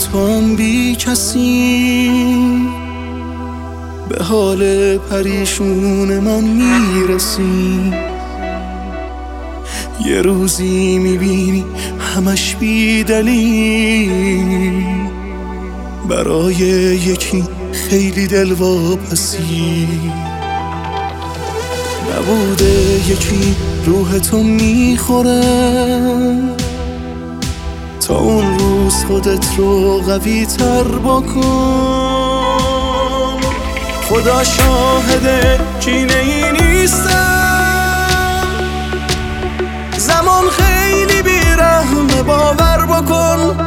تو هم بی کسی به حال پریشون من میرسی. یه روزی میبینی همش بی دلیل، برای یکی خیلی دلواپسی. نبوده یکی روح تو میخوره، تا اون روز خودت رو قوی تر بکن. خدا شاهده کینه ای نیستم، زمان خیلی بیرحمه باور بکن.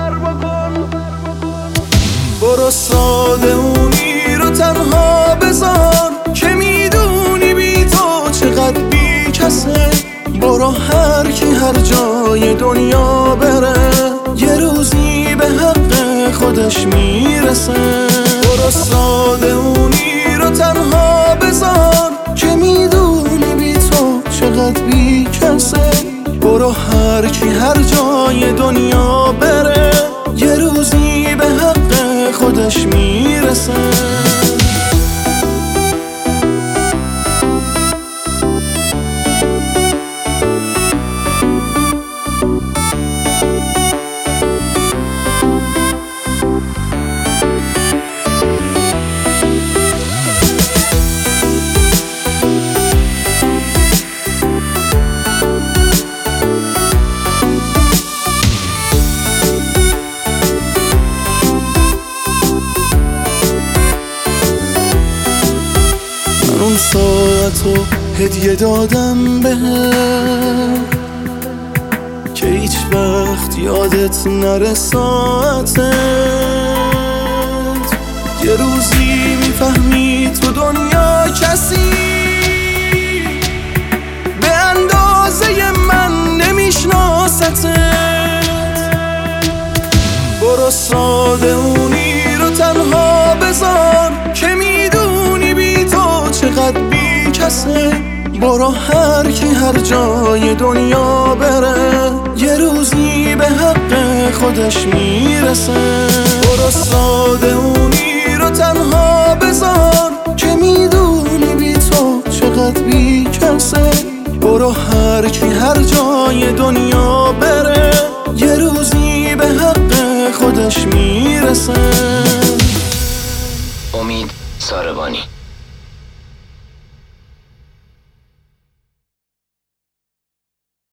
برو ساده اونی رو تنها بذار که میدونی بی تو چقدر بی کسه. برو هر کی هر جای دنیا بره یه روزی به حق خودش میرسه. برو ساده اونی رو تنها بذار که میدونی بی تو چقدر بی کسه. برو هر کی هر جای دنیا بره یه روزی به حق خودش میرسه. اون ساعتو هدیه دادم بهت که هیچ وقت یادت نره ساعتت. یه روزی میفهمی تو دنیا کسی به اندازه من نمیشناستت. برو ساده اونی رو تنها بذار که میدونی بی تو چقدر بی کسه. برو هر کی هر جای دنیا بره یه روزی به حق خودش میرسه. برو ساده اونی رو تنها بذار که میدونی بی تو چقدر بی کسه. برو هر کی هر جای دنیا بره یه روزی به حق خودش میرسه. امید ساربانی.